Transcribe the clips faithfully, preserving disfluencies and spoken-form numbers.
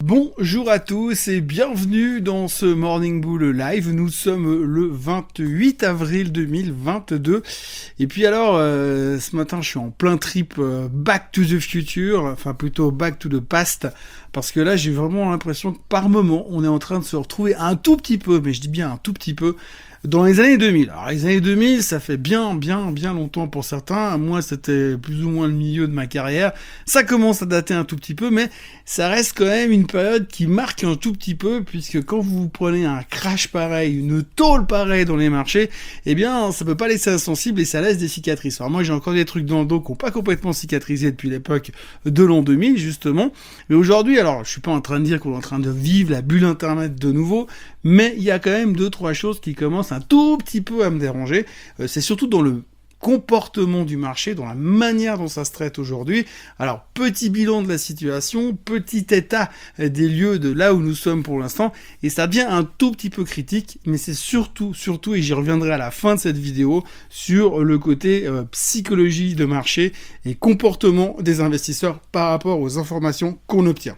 Bonjour à tous et bienvenue dans ce Morning Bull Live. Nous sommes le vingt-huit avril deux mille vingt-deux. Et puis alors, euh, ce matin, je suis en plein trip euh, Back to the Future, enfin plutôt Back to the Past, parce que là, j'ai vraiment l'impression que par moment, on est en train de se retrouver un tout petit peu, mais je dis bien un tout petit peu, dans les années deux mille. Alors les années deux mille, ça fait bien, bien, bien longtemps pour certains. Moi, c'était plus ou moins le milieu de ma carrière. Ça commence à dater un tout petit peu, mais ça reste quand même une période qui marque un tout petit peu, puisque quand vous prenez un crash pareil, une tôle pareille dans les marchés, eh bien, ça peut pas laisser insensible et ça laisse des cicatrices. Alors moi, j'ai encore des trucs dans le dos qui n'ont pas complètement cicatrisé depuis l'époque de l'an deux mille, justement. Mais aujourd'hui, alors, je suis pas en train de dire qu'on est en train de vivre la bulle Internet de nouveau, mais il y a quand même deux, trois choses qui commencent un tout petit peu à me déranger. Euh, c'est surtout dans le comportement du marché, dans la manière dont ça se traite aujourd'hui. Alors, petit bilan de la situation, petit état des lieux de là où nous sommes pour l'instant, et ça devient un tout petit peu critique, mais c'est surtout, surtout, et j'y reviendrai à la fin de cette vidéo, sur le côté euh, psychologie de marché et comportement des investisseurs par rapport aux informations qu'on obtient.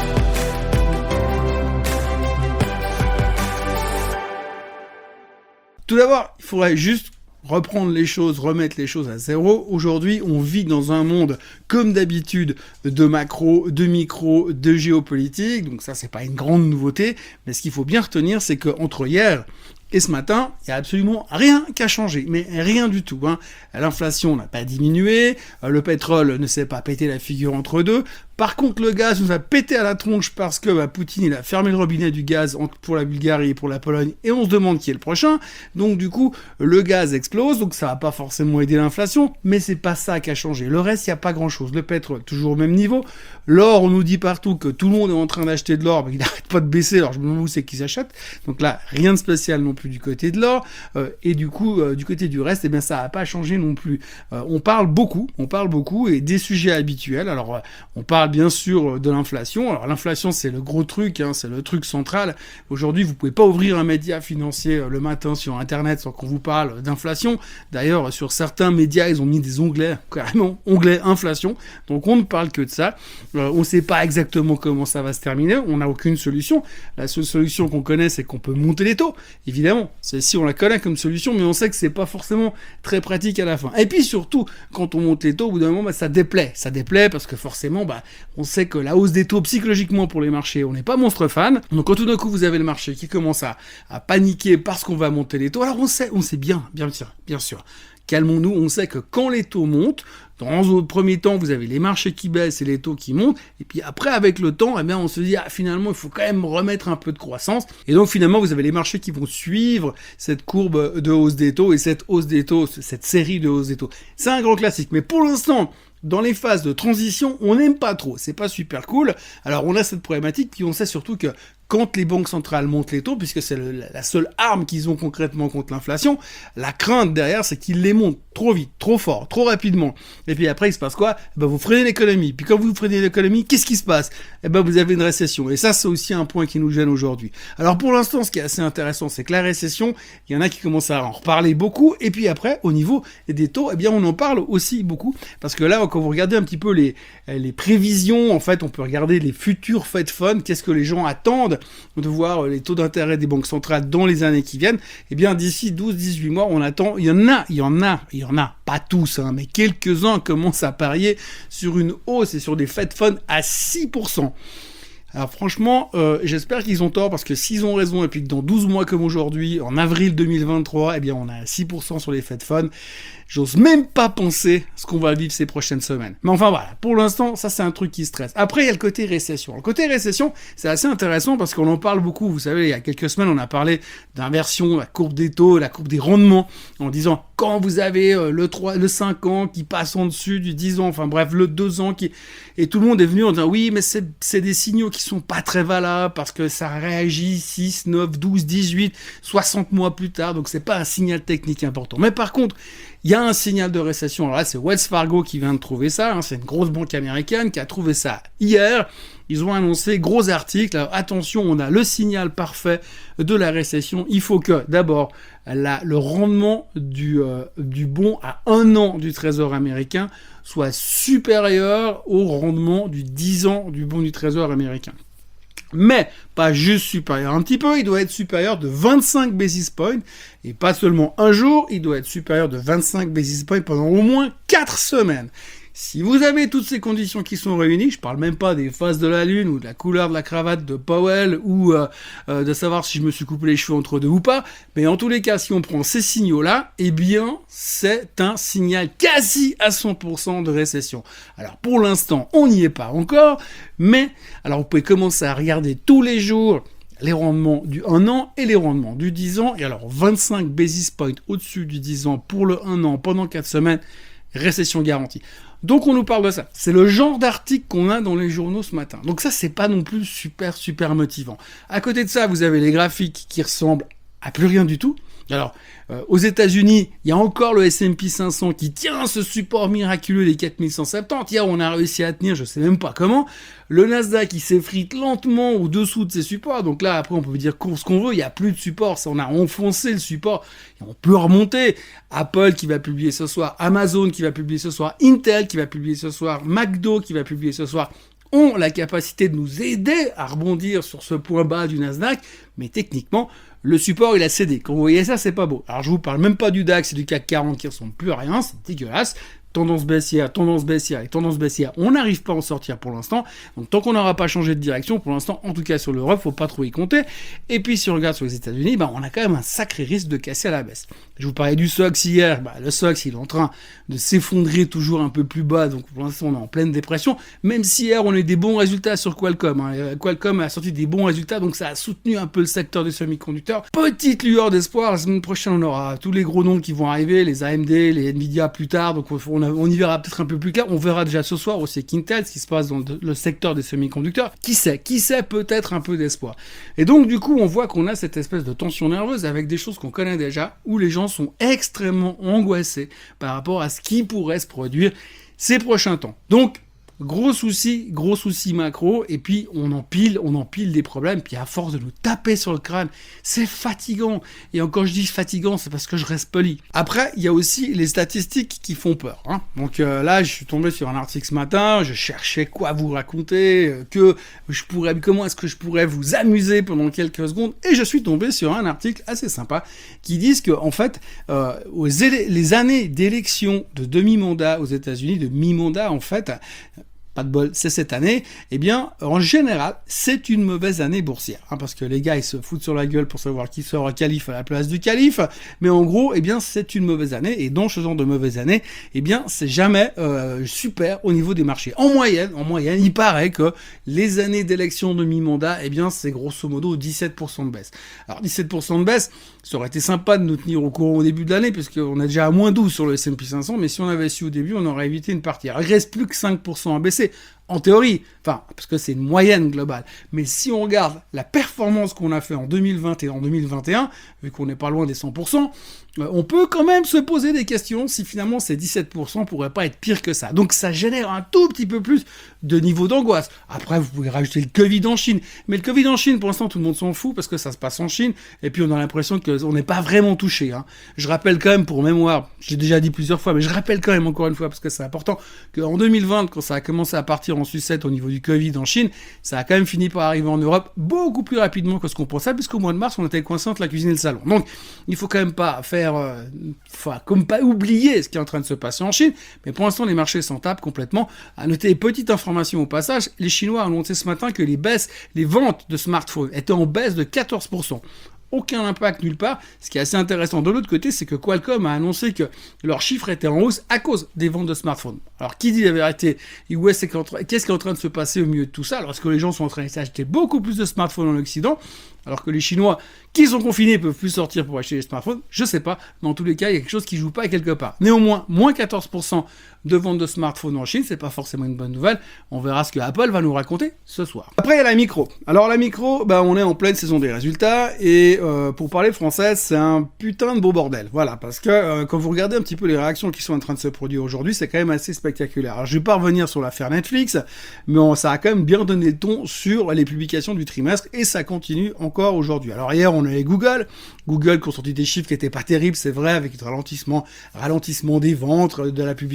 Tout d'abord, il faudrait juste reprendre les choses, remettre les choses à zéro. Aujourd'hui, on vit dans un monde, comme d'habitude, de macro, de micro, de géopolitique. Donc ça, c'est pas une grande nouveauté. Mais ce qu'il faut bien retenir, c'est qu'entre hier et ce matin, il n'y a absolument rien qui a changé, mais rien du tout. Hein. L'inflation n'a pas diminué, le pétrole ne s'est pas pété la figure entre deux. Par contre, le gaz nous a pété à la tronche parce que bah, Poutine il a fermé le robinet du gaz pour la Bulgarie et pour la Pologne, et on se demande qui est le prochain. Donc du coup, le gaz explose, donc ça va pas forcément aider l'inflation, mais c'est pas ça qui a changé. Le reste, il n'y a pas grand-chose. Le pétrole, toujours au même niveau. L'or, on nous dit partout que tout le monde est en train d'acheter de l'or, mais il n'arrête pas de baisser, alors je me demande où c'est qu'ils achètent. Donc là, rien de spécial non plus du côté de l'or, euh, et du coup, euh, du côté du reste, eh bien ça n'a pas changé non plus. Euh, on parle beaucoup, on parle beaucoup, et des sujets habituels. Alors, euh, on parle bien sûr de l'inflation. Alors l'inflation, c'est le gros truc, hein, c'est le truc central. Aujourd'hui, vous pouvez pas ouvrir un média financier le matin sur Internet sans qu'on vous parle d'inflation. D'ailleurs, sur certains médias, ils ont mis des onglets, carrément, onglets inflation. Donc on ne parle que de ça. Euh, on ne sait pas exactement comment ça va se terminer. On n'a aucune solution. La seule solution qu'on connaît, c'est qu'on peut monter les taux. Évidemment, celle-ci, on la connaît comme solution, mais on sait que c'est pas forcément très pratique à la fin. Et puis surtout, quand on monte les taux, au bout d'un moment, bah, ça déplaît. Ça déplaît parce que forcément, bah, on sait que la hausse des taux, psychologiquement pour les marchés, on n'est pas monstre fan. Donc quand tout d'un coup vous avez le marché qui commence à, à paniquer parce qu'on va monter les taux, alors on sait, on sait bien, bien sûr, bien sûr. Calmons-nous, on sait que quand les taux montent, dans un premier temps, vous avez les marchés qui baissent et les taux qui montent, et puis après, avec le temps, eh bien, on se dit, ah, finalement, il faut quand même remettre un peu de croissance, et donc finalement, vous avez les marchés qui vont suivre cette courbe de hausse des taux, et cette hausse des taux, cette série de hausses des taux. C'est un grand classique, mais pour l'instant, dans les phases de transition, on n'aime pas trop, c'est pas super cool. Alors on a cette problématique, puis on sait surtout que quand les banques centrales montent les taux, puisque c'est le, la seule arme qu'ils ont concrètement contre l'inflation, la crainte derrière, c'est qu'ils les montent trop vite, trop fort, trop rapidement. Et puis après, il se passe quoi ? Eh ben, vous freinez l'économie. Puis quand vous freinez l'économie, qu'est-ce qui se passe ? Eh ben, vous avez une récession. Et ça, c'est aussi un point qui nous gêne aujourd'hui. Alors pour l'instant, ce qui est assez intéressant, c'est que la récession, il y en a qui commencent à en reparler beaucoup. Et puis après, au niveau des taux, eh bien, on en parle aussi beaucoup. Parce que là, quand vous regardez un petit peu les, les prévisions, en fait, on peut regarder les futurs Fed Funds, qu'est-ce que les gens attendent de voir les taux d'intérêt des banques centrales dans les années qui viennent, eh bien d'ici douze à dix-huit mois, on attend, il y en a, il y en a, il y en a, pas tous, hein, mais quelques-uns commencent à parier sur une hausse et sur des Fed Funds à six pour cent. Alors franchement, euh, j'espère qu'ils ont tort, parce que s'ils ont raison, et puis que dans douze mois comme aujourd'hui, en avril deux mille vingt-trois, eh bien on a six pour cent sur les Fed Funds, j'ose même pas penser ce qu'on va vivre ces prochaines semaines. Mais enfin voilà, pour l'instant, ça c'est un truc qui stresse. Après, il y a le côté récession. Le côté récession, c'est assez intéressant parce qu'on en parle beaucoup. Vous savez, il y a quelques semaines, on a parlé d'inversion, la courbe des taux, la courbe des rendements, en disant quand vous avez euh, le trois, le cinq ans qui passe en dessus du dix ans, enfin bref, le deux ans qui... Et tout le monde est venu en disant oui, mais c'est, c'est des signaux qui sont pas très valables parce que ça réagit six, neuf, douze, dix-huit, soixante mois plus tard, donc c'est pas un signal technique important. Mais par contre, il y a un signal de récession. Alors là, c'est Wells Fargo qui vient de trouver ça, hein. C'est une grosse banque américaine qui a trouvé ça hier. Ils ont annoncé, gros article, alors attention, on a le signal parfait de la récession. Il faut que, d'abord, la, le rendement du, euh, du bon à un an du Trésor américain soit supérieur au rendement du dix ans du bon du Trésor américain. Mais pas juste supérieur un petit peu, il doit être supérieur de vingt-cinq basis points, et pas seulement un jour, il doit être supérieur de vingt-cinq basis points pendant au moins quatre semaines. Si vous avez toutes ces conditions qui sont réunies, je parle même pas des phases de la lune ou de la couleur de la cravate de Powell ou euh, euh, de savoir si je me suis coupé les cheveux entre deux ou pas, mais en tous les cas, si on prend ces signaux-là, eh bien, c'est un signal quasi à cent pour cent de récession. Alors pour l'instant, on n'y est pas encore, mais alors vous pouvez commencer à regarder tous les jours les rendements du un an et les rendements du dix ans, et alors vingt-cinq basis points au-dessus du dix ans pour le un an pendant quatre semaines, récession garantie. Donc on nous parle de ça. C'est le genre d'article qu'on a dans les journaux ce matin. Donc ça, c'est pas non plus super, super motivant. À côté de ça, vous avez les graphiques qui ressemblent à plus rien du tout. Alors, euh, aux États-Unis, il y a encore le S and P cinq cents qui tient ce support miraculeux des quatre mille cent soixante-dix. Hier, on a réussi à tenir, je sais même pas comment. Le Nasdaq, il s'effrite lentement au-dessous de ses supports. Donc là, après, on peut dire ce qu'on veut. Il n'y a plus de support. Ça, on a enfoncé le support. Et on peut remonter. Apple qui va publier ce soir, Amazon qui va publier ce soir, Intel qui va publier ce soir, McDo qui va publier ce soir, ont la capacité de nous aider à rebondir sur ce point bas du Nasdaq. Mais techniquement, le support, il a cédé. Quand vous voyez ça, c'est pas beau. Alors, je vous parle même pas du DAX et du CAC quarante qui ressemblent plus à rien. C'est dégueulasse. Tendance baissière, tendance baissière et tendance baissière. On n'arrive pas à en sortir pour l'instant. Donc, tant qu'on n'aura pas changé de direction, pour l'instant, en tout cas sur l'Europe, faut pas trop y compter. Et puis, si on regarde sur les États-Unis, bah, on a quand même un sacré risque de casser à la baisse. Je vous parlais du S O X hier. Bah, le S O X, il est en train de s'effondrer toujours un peu plus bas. Donc, pour l'instant, on est en pleine dépression. Même si hier, on a eu des bons résultats sur Qualcomm. Hein. Qualcomm a sorti des bons résultats. Donc, ça a soutenu un peu le secteur des semi-conducteurs. Petite lueur d'espoir. La semaine prochaine, on aura tous les gros noms qui vont arriver. Les A M D, les Nvidia plus tard. Donc, on, a, on y verra peut-être un peu plus clair. On verra déjà ce soir aussi avec Intel, ce qui se passe dans le secteur des semi-conducteurs. Qui sait? Qui sait peut-être un peu d'espoir. Et donc, du coup, on voit qu'on a cette espèce de tension nerveuse avec des choses qu'on connaît déjà, où les gens sont extrêmement angoissés par rapport à ce qui pourrait se produire ces prochains temps. Donc, gros souci, gros souci macro, et puis on empile, on empile des problèmes, puis à force de nous taper sur le crâne, c'est fatigant. Et encore je dis fatigant, c'est parce que je reste poli. Après, il y a aussi les statistiques qui font peur. Hein. Donc euh, là, je suis tombé sur un article ce matin, je cherchais quoi vous raconter, euh, que je pourrais, comment est-ce que je pourrais vous amuser pendant quelques secondes, et je suis tombé sur un article assez sympa qui dit que en fait, euh, aux élé- les années d'élection de demi-mandat aux États-Unis, de mi-mandat en fait. Pas de bol, c'est cette année, eh bien, en général, c'est une mauvaise année boursière, hein, parce que les gars, ils se foutent sur la gueule pour savoir qui sera calife à la place du calife, mais en gros, eh bien, c'est une mauvaise année, et dans ce genre de mauvaise année, eh bien, c'est jamais euh, super au niveau des marchés. En moyenne, en moyenne, il paraît que les années d'élection de mi-mandat, eh bien, c'est grosso modo dix-sept pour cent de baisse. Alors, dix-sept pour cent de baisse, ça aurait été sympa de nous tenir au courant au début de l'année, puisqu'on a déjà à moins douze sur le S and P cinq cents, mais si on avait su au début, on aurait évité une partie. Alors, il reste plus que cinq pour cent à baisser. En théorie, enfin, parce que c'est une moyenne globale. Mais si on regarde la performance qu'on a fait en deux mille vingt et en deux mille vingt et un, vu qu'on n'est pas loin des cent pour cent, euh, on peut quand même se poser des questions si finalement ces dix-sept pour cent pourraient pas être pire que ça. Donc ça génère un tout petit peu plus de niveau d'angoisse. Après, vous pouvez rajouter le Covid en Chine. Mais le Covid en Chine, pour l'instant, tout le monde s'en fout parce que ça se passe en Chine. Et puis on a l'impression qu'on n'est pas vraiment touché. Hein. Je rappelle quand même pour mémoire, je l'ai déjà dit plusieurs fois, mais je rappelle quand même encore une fois parce que c'est important, qu'en deux mille vingt, quand ça a commencé à partir en sucette au niveau du Covid en Chine, ça a quand même fini par arriver en Europe beaucoup plus rapidement que ce qu'on pensait, puisqu'au mois de mars, on était coincé entre la cuisine et le salon. Donc, il faut quand même pas faire, euh, enfin, comme pas oublier ce qui est en train de se passer en Chine, mais pour l'instant, les marchés s'en tapent complètement. À noter, petite information au passage, les Chinois ont annoncé ce matin que les baisses, les ventes de smartphones étaient en baisse de quatorze pour cent. Aucun impact nulle part. Ce qui est assez intéressant de l'autre côté, c'est que Qualcomm a annoncé que leurs chiffres étaient en hausse à cause des ventes de smartphones. Alors, qui dit la vérité? Qu'est-ce qui est en train de se passer au milieu de tout ça? Alors, est-ce que les gens sont en train de s'acheter beaucoup plus de smartphones en Occident, alors que les Chinois, qui sont confinés, peuvent plus sortir pour acheter des smartphones? Je sais pas, mais en tous les cas, il y a quelque chose qui joue pas quelque part. Néanmoins, moins quatorze pour cent de ventes de smartphones en Chine, c'est pas forcément une bonne nouvelle. On verra ce que Apple va nous raconter ce soir. Après, il y a la micro. Alors, la micro, bah, on est en pleine saison des résultats, et euh, pour parler français, c'est un putain de beau bordel. Voilà, parce que euh, quand vous regardez un petit peu les réactions qui sont en train de se produire aujourd'hui, c'est quand même assez spectaculaire. Alors, je vais pas revenir sur l'affaire Netflix, mais on, ça a quand même bien donné le ton sur les publications du trimestre, et ça continue encore aujourd'hui. Alors, hier, on avait Google. Google qui ont sorti des chiffres qui étaient pas terribles, c'est vrai, avec le ralentissement, ralentissement des ventes, de la publicité,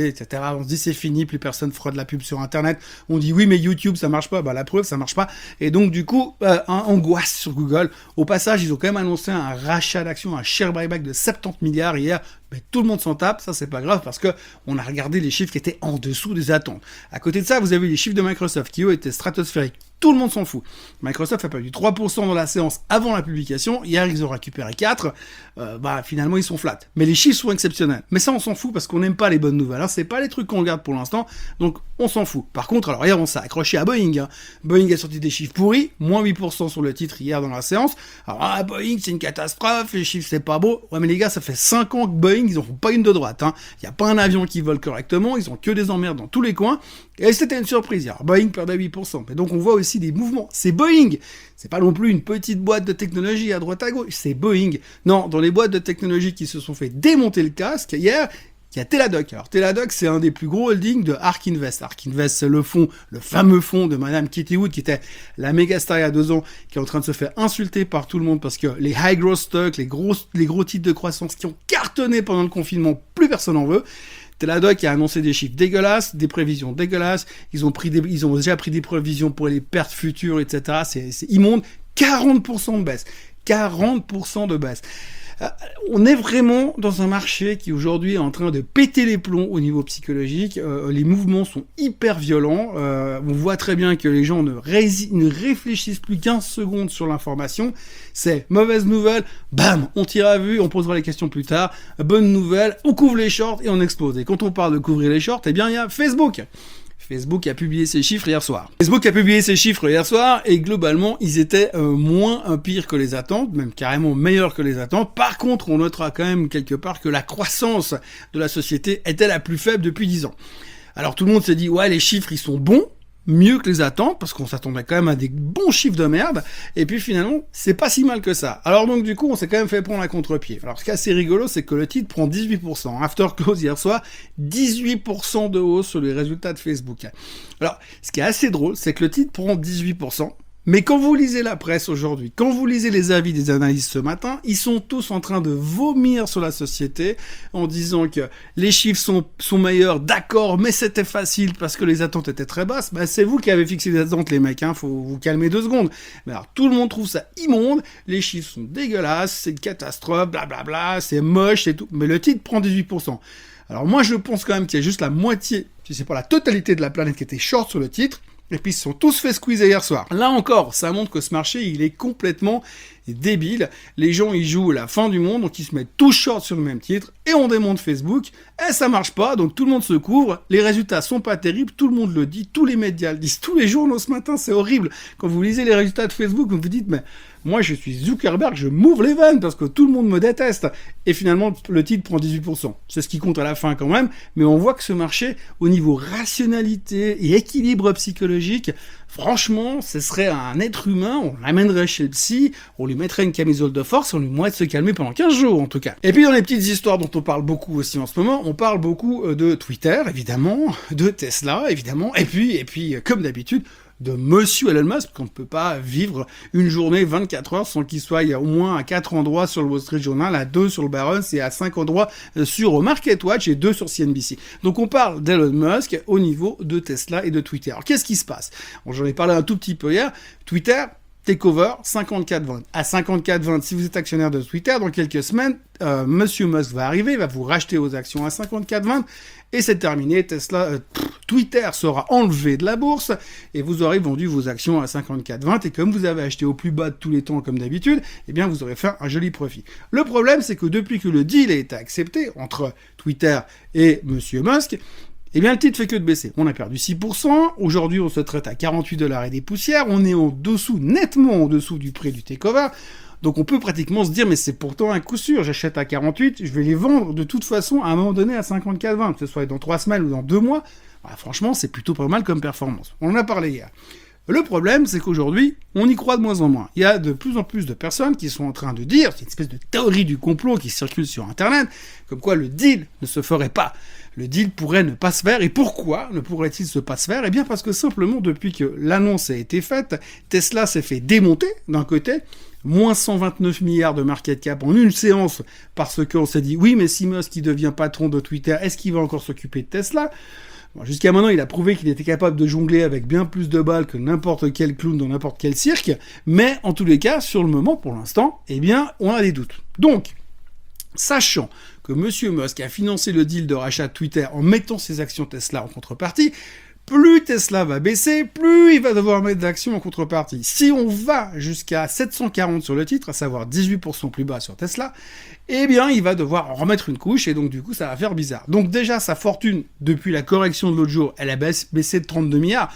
et cetera. On se dit c'est fini, plus personne fera de la pub sur Internet. On dit oui, mais YouTube, ça marche pas. Bah, la preuve, ça marche pas. Et donc, du coup, euh, un angoisse sur Google. Au passage, ils ont quand même annoncé un rachat d'actions, un share buyback de soixante-dix milliards hier. Mais tout le monde s'en tape, ça c'est pas grave parce que on a regardé les chiffres qui étaient en dessous des attentes. À côté de ça, vous avez les chiffres de Microsoft qui eux étaient stratosphériques. Tout le monde s'en fout. Microsoft a perdu trois pour cent dans la séance avant la publication. Hier, ils ont récupéré quatre. Euh, bah, finalement, ils sont flats. Mais les chiffres sont exceptionnels. Mais ça, on s'en fout parce qu'on n'aime pas les bonnes nouvelles. Hein. C'est pas les trucs qu'on regarde pour l'instant. Donc, on s'en fout. Par contre, alors hier, on s'est accroché à Boeing. Hein. Boeing a sorti des chiffres pourris. moins huit pour cent sur le titre hier dans la séance. Alors, ah, Boeing, c'est une catastrophe. Les chiffres, c'est pas beau. Ouais, mais les gars, ça fait cinq ans que Boeing, ils n'en font pas une de droite. Il hein. n'y a pas un avion qui vole correctement. Ils ont que des emmerdes dans tous les coins. Et c'était une surprise. Alors, Boeing perdait huit pour cent. Et donc, on voit aussi des mouvements. C'est Boeing. C'est pas non plus une petite boîte de technologie à droite à gauche. C'est Boeing. Non, dans les boîtes de technologie qui se sont fait démonter le casque hier, il y a Teladoc. Alors, Teladoc, c'est un des plus gros holdings de Ark Invest. Ark Invest, c'est le fonds, le fameux fonds de Madame Katie Wood, qui était la méga star il y a deux ans, qui est en train de se faire insulter par tout le monde parce que les high growth stocks, les gros, les gros titres de croissance qui ont cartonné pendant le confinement, plus personne n'en veut. Teladoc a annoncé des chiffres dégueulasses, des prévisions dégueulasses. Ils ont pris des, ils ont déjà pris des prévisions pour les pertes futures, et cetera. C'est, c'est immonde. quarante pour cent de baisse. quarante pour cent de baisse. Euh, on est vraiment dans un marché qui aujourd'hui est en train de péter les plombs au niveau psychologique. Euh, les mouvements sont hyper violents. Euh, on voit très bien que les gens ne, rési- ne réfléchissent plus quinze secondes sur l'information. C'est mauvaise nouvelle, bam, on tire à vue, on posera les questions plus tard. Bonne nouvelle, on couvre les shorts et on explose. Et quand on parle de couvrir les shorts, eh bien il y a Facebook. Facebook a publié ses chiffres hier soir. Facebook a publié ses chiffres hier soir et globalement, ils étaient euh, moins euh, pires que les attentes, même carrément meilleurs que les attentes. Par contre, on notera quand même quelque part que la croissance de la société était la plus faible depuis dix ans. Alors tout le monde s'est dit, ouais, les chiffres, ils sont bons, mieux que les attentes, parce qu'on s'attendait quand même à des bons chiffres de merde, et puis finalement, c'est pas si mal que ça. Alors donc du coup, on s'est quand même fait prendre à contre-pied. Alors ce qui est assez rigolo, c'est que le titre prend dix-huit pour cent. After close hier soir, dix-huit pour cent de hausse sur les résultats de Facebook. Alors, ce qui est assez drôle, c'est que le titre prend dix-huit pour cent, mais quand vous lisez la presse aujourd'hui, quand vous lisez les avis des analystes ce matin, ils sont tous en train de vomir sur la société en disant que les chiffres sont, sont meilleurs, d'accord, mais c'était facile parce que les attentes étaient très basses. Bah, c'est vous qui avez fixé les attentes, les mecs, hein, faut vous calmer deux secondes. Mais alors, tout le monde trouve ça immonde, les chiffres sont dégueulasses, c'est une catastrophe, blablabla, c'est moche, c'est tout. Mais le titre prend dix-huit pour cent. Alors moi, je pense quand même qu'il y a juste la moitié, si c'est pas la totalité de la planète qui était short sur le titre, et puis ils se sont tous fait squeezer hier soir. Là encore, ça montre que ce marché, il est complètement débile. Les gens, ils jouent la fin du monde, donc ils se mettent tous short sur le même titre, et on démonte Facebook, et ça marche pas, donc tout le monde se couvre, les résultats sont pas terribles, tout le monde le dit, tous les médias le disent, tous les journaux ce matin, c'est horrible. Quand vous lisez les résultats de Facebook, vous vous dites, mais moi je suis Zuckerberg, je m'ouvre les veines parce que tout le monde me déteste. Et finalement, le titre prend dix-huit pour cent. C'est ce qui compte à la fin quand même, mais on voit que ce marché, au niveau rationalité et équilibre psychologique, franchement, ce serait un être humain, on l'amènerait chez le psy, on lui mettrait une camisole de force, on lui demanderait de se calmer pendant quinze jours en tout cas. Et puis dans les petites histoires dont on parle beaucoup aussi en ce moment, on parle beaucoup de Twitter, évidemment, de Tesla, évidemment, et puis, et puis comme d'habitude, de Monsieur Elon Musk, qu'on ne peut pas vivre une journée vingt-quatre heures sans qu'il soit au moins à quatre endroits sur le Wall Street Journal, à deux sur le Barron's et à cinq endroits sur MarketWatch et deux sur C N B C. Donc on parle d'Elon Musk au niveau de Tesla et de Twitter. Alors qu'est-ce qui se passe? Bon, j'en ai parlé un tout petit peu hier. Twitter, takeover, cinquante-quatre vingt. À cinquante-quatre vingt, si vous êtes actionnaire de Twitter, dans quelques semaines, euh, Monsieur Musk va arriver, va vous racheter vos actions à cinquante-quatre vingt, et c'est terminé. Tesla, euh, pff, Twitter sera enlevé de la bourse, et vous aurez vendu vos actions à cinquante-quatre vingt, et comme vous avez acheté au plus bas de tous les temps, comme d'habitude, eh bien vous aurez fait un joli profit. Le problème, c'est que depuis que le deal a été accepté entre Twitter et Monsieur Musk, eh bien, le titre fait que de baisser. On a perdu six pour cent. Aujourd'hui, on se traite à quarante-huit dollars et des poussières. On est en dessous, nettement en dessous du prix du takeover. Donc, on peut pratiquement se dire, mais c'est pourtant un coup sûr. J'achète à quarante-huit, je vais les vendre de toute façon à un moment donné à cinquante-quatre vingt, que ce soit dans trois semaines ou dans deux mois. Bah, franchement, c'est plutôt pas mal comme performance. On en a parlé hier. Le problème, c'est qu'aujourd'hui, on y croit de moins en moins. Il y a de plus en plus de personnes qui sont en train de dire, c'est une espèce de théorie du complot qui circule sur Internet, comme quoi le deal ne se ferait pas. Le deal pourrait ne pas se faire. Et pourquoi ne pourrait-il se pas se faire? Eh bien parce que simplement, depuis que l'annonce a été faite, Tesla s'est fait démonter d'un côté, moins cent vingt-neuf milliards de market cap en une séance, parce qu'on s'est dit, oui, mais si Musk qui devient patron de Twitter, est-ce qu'il va encore s'occuper de Tesla ? Bon, jusqu'à maintenant, il a prouvé qu'il était capable de jongler avec bien plus de balles que n'importe quel clown dans n'importe quel cirque, mais en tous les cas, sur le moment, pour l'instant, eh bien, on a des doutes. Donc, sachant que M. Musk a financé le deal de rachat de Twitter en mettant ses actions Tesla en contrepartie, plus Tesla va baisser, plus il va devoir mettre d'actions en contrepartie. Si on va jusqu'à sept cent quarante sur le titre, à savoir dix-huit pour cent plus bas sur Tesla, eh bien, il va devoir en remettre une couche, et donc du coup, ça va faire bizarre. Donc déjà, sa fortune, depuis la correction de l'autre jour, elle a baissé de trente-deux milliards.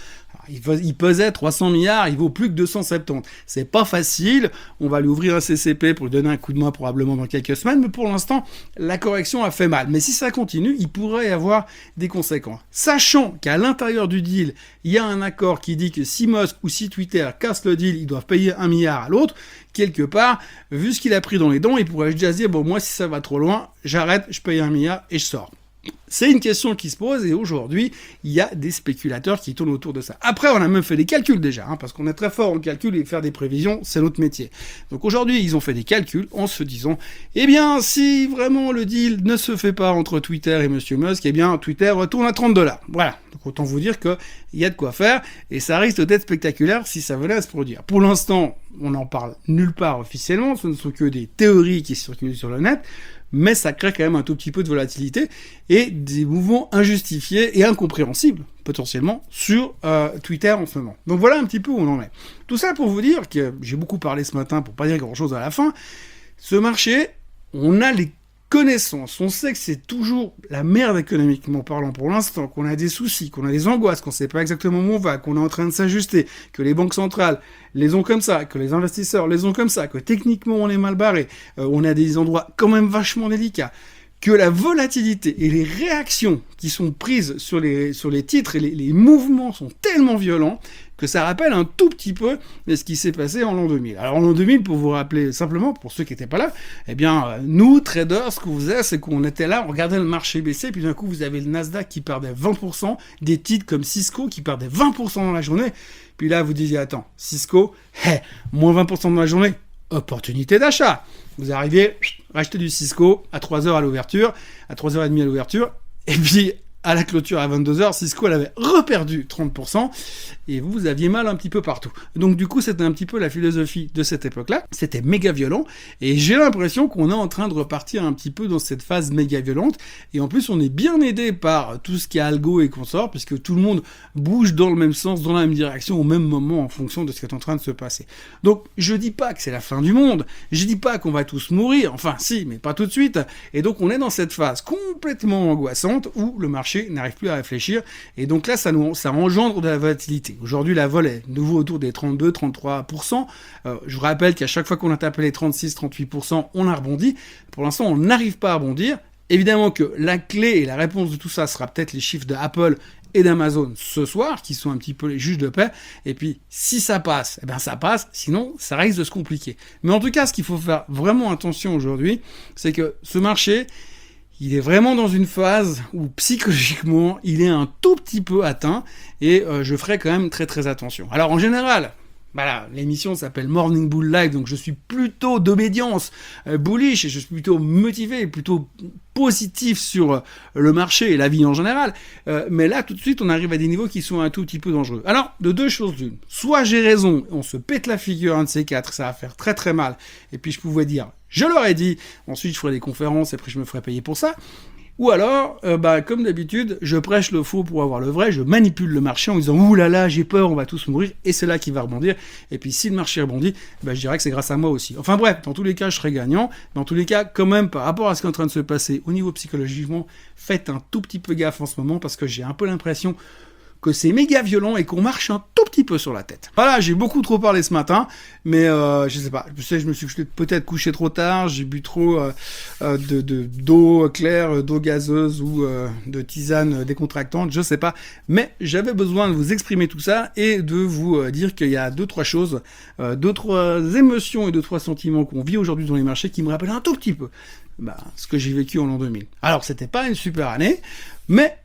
Il pesait trois cents milliards, il vaut plus que deux cent soixante-dix. C'est pas facile, on va lui ouvrir un C C P pour lui donner un coup de main probablement dans quelques semaines, mais pour l'instant, la correction a fait mal. Mais si ça continue, il pourrait y avoir des conséquences. Sachant qu'à l'intérieur du deal, il y a un accord qui dit que si Musk ou si Twitter casse le deal, ils doivent payer un milliard à l'autre, quelque part, vu ce qu'il a pris dans les dents, il pourrait déjà se dire, bon, moi, si ça va trop loin, j'arrête, je paye un milliard et je sors. C'est une question qui se pose, et aujourd'hui, il y a des spéculateurs qui tournent autour de ça. Après, on a même fait des calculs déjà, hein, parce qu'on est très fort en calcul, et faire des prévisions, c'est notre métier. Donc aujourd'hui, ils ont fait des calculs en se disant, eh bien, si vraiment le deal ne se fait pas entre Twitter et M. Musk, eh bien, Twitter retourne à trente dollars. Voilà. Donc autant vous dire qu'il y a de quoi faire, et ça risque d'être spectaculaire si ça venait à se produire. Pour l'instant, on n'en parle nulle part officiellement, ce ne sont que des théories qui circulent sur le net, mais ça crée quand même un tout petit peu de volatilité et des mouvements injustifiés et incompréhensibles, potentiellement, sur euh, Twitter en ce moment. Donc voilà un petit peu où on en est. Tout ça pour vous dire que j'ai beaucoup parlé ce matin, pour pas dire grand-chose à la fin, ce marché, on a les connaissances, on sait que c'est toujours la merde économiquement parlant pour l'instant, qu'on a des soucis, qu'on a des angoisses, qu'on sait pas exactement où on va, qu'on est en train de s'ajuster, que les banques centrales les ont comme ça, que les investisseurs les ont comme ça, que techniquement on est mal barré, euh, on a des endroits quand même vachement délicats, que la volatilité et les réactions qui sont prises sur les, sur les titres et les, les mouvements sont tellement violents que ça rappelle un tout petit peu ce qui s'est passé en l'an deux mille. Alors en l'an deux mille, pour vous rappeler simplement, pour ceux qui n'étaient pas là, eh bien, nous, traders, ce qu'on faisait, c'est qu'on était là, on regardait le marché baisser, puis d'un coup, vous avez le Nasdaq qui perdait vingt pour cent, des titres comme Cisco qui perdaient vingt pour cent dans la journée, puis là, vous disiez, attends, Cisco, hey, moins vingt pour cent dans la journée, opportunité d'achat. Vous arrivez, racheter du Cisco à trois heures à l'ouverture, à trois heures trente à l'ouverture, et puis à la clôture à vingt-deux heures, Cisco elle avait reperdu trente pour cent, et vous, vous aviez mal un petit peu partout. Donc du coup, c'était un petit peu la philosophie de cette époque-là, c'était méga violent, et j'ai l'impression qu'on est en train de repartir un petit peu dans cette phase méga violente, et en plus on est bien aidé par tout ce qui est algo et consorts, puisque tout le monde bouge dans le même sens, dans la même direction, au même moment, en fonction de ce qui est en train de se passer. Donc je dis pas que c'est la fin du monde, je dis pas qu'on va tous mourir, enfin si, mais pas tout de suite, et donc on est dans cette phase complètement angoissante, où le marché n'arrive plus à réfléchir, et donc là ça, nous, ça engendre de la volatilité. Aujourd'hui la vol est nouveau autour des trente-deux à trente-trois pour cent, euh, je vous rappelle qu'à chaque fois qu'on a tapé les trente-six à trente-huit pour cent, on a rebondi. Pour l'instant on n'arrive pas à rebondir. Évidemment que la clé et la réponse de tout ça sera peut-être les chiffres de Apple et d'Amazon ce soir, qui sont un petit peu les juges de paix, et puis si ça passe, eh ben ça passe, sinon ça risque de se compliquer. Mais en tout cas, ce qu'il faut faire vraiment attention aujourd'hui, c'est que ce marché, il est vraiment dans une phase où psychologiquement, il est un tout petit peu atteint, et euh, je ferai quand même très très attention. Alors en général, voilà, l'émission s'appelle Morning Bull Live, donc je suis plutôt d'obédience euh, bullish, et je suis plutôt motivé, plutôt positif sur euh, le marché et la vie en général, euh, mais là tout de suite on arrive à des niveaux qui sont un tout petit peu dangereux. Alors, de deux choses d'une, soit j'ai raison, on se pète la figure, un de ces quatre, ça va faire très très mal, et puis je pouvais dire, je leur ai dit, ensuite je ferai des conférences, et après je me ferai payer pour ça, ou alors, euh, bah, comme d'habitude, je prêche le faux pour avoir le vrai, je manipule le marché en disant « Ouh là là, j'ai peur, on va tous mourir », et c'est là qu'il va rebondir. Et puis si le marché rebondit, bah, je dirais que c'est grâce à moi aussi. Enfin bref, dans tous les cas, je serai gagnant. Dans tous les cas, quand même, par rapport à ce qui est en train de se passer au niveau psychologiquement, faites un tout petit peu gaffe en ce moment, parce que j'ai un peu l'impression que c'est méga violent et qu'on marche un tout petit peu sur la tête. Voilà, j'ai beaucoup trop parlé ce matin, mais euh, je sais pas, je sais, je me suis peut-être couché trop tard, j'ai bu trop euh, euh, de, de d'eau claire, d'eau gazeuse ou euh, de tisane décontractante, je sais pas, mais j'avais besoin de vous exprimer tout ça et de vous euh, dire qu'il y a deux trois choses, euh, deux trois émotions et deux trois sentiments qu'on vit aujourd'hui dans les marchés qui me rappellent un tout petit peu bah, ce que j'ai vécu en l'an deux mille. Alors c'était pas une super année, mais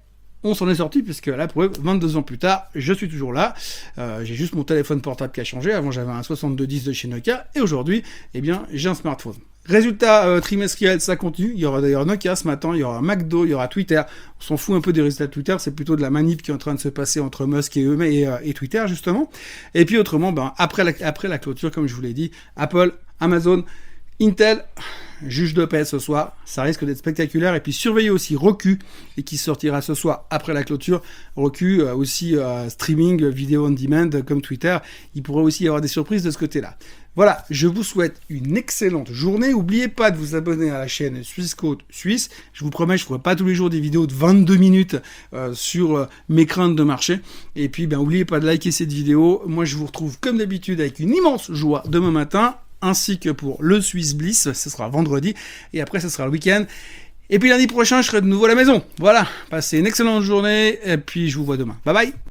on s'en est sorti, puisque la preuve, vingt-deux ans plus tard, je suis toujours là. Euh, j'ai juste mon téléphone portable qui a changé. Avant, j'avais un soixante-deux dix de chez Nokia, et aujourd'hui, eh bien, j'ai un smartphone. Résultat euh, trimestriel, ça continue. Il y aura d'ailleurs Nokia ce matin, il y aura McDo, il y aura Twitter. On s'en fout un peu des résultats de Twitter, c'est plutôt de la manip qui est en train de se passer entre Musk et eux et, euh, et Twitter, justement. Et puis autrement, ben, après, la, après la clôture, comme je vous l'ai dit, Apple, Amazon, Intel, juge de paix ce soir, ça risque d'être spectaculaire. Et puis surveillez aussi Roku, et qui sortira ce soir après la clôture. Roku, euh, aussi euh, streaming, vidéo on demand, comme Twitter. Il pourrait aussi y avoir des surprises de ce côté-là. Voilà, je vous souhaite une excellente journée. N'oubliez pas de vous abonner à la chaîne Suisse Côte Suisse. Je vous promets, je ne ferai pas tous les jours des vidéos de vingt-deux minutes euh, sur euh, mes craintes de marché. Et puis, ben, n'oubliez pas de liker cette vidéo. Moi, je vous retrouve comme d'habitude avec une immense joie demain matin, ainsi que pour le Swiss Bliss. Ce sera vendredi. Et après, ce sera le week-end. Et puis lundi prochain, je serai de nouveau à la maison. Voilà, passez une excellente journée. Et puis, je vous vois demain. Bye bye.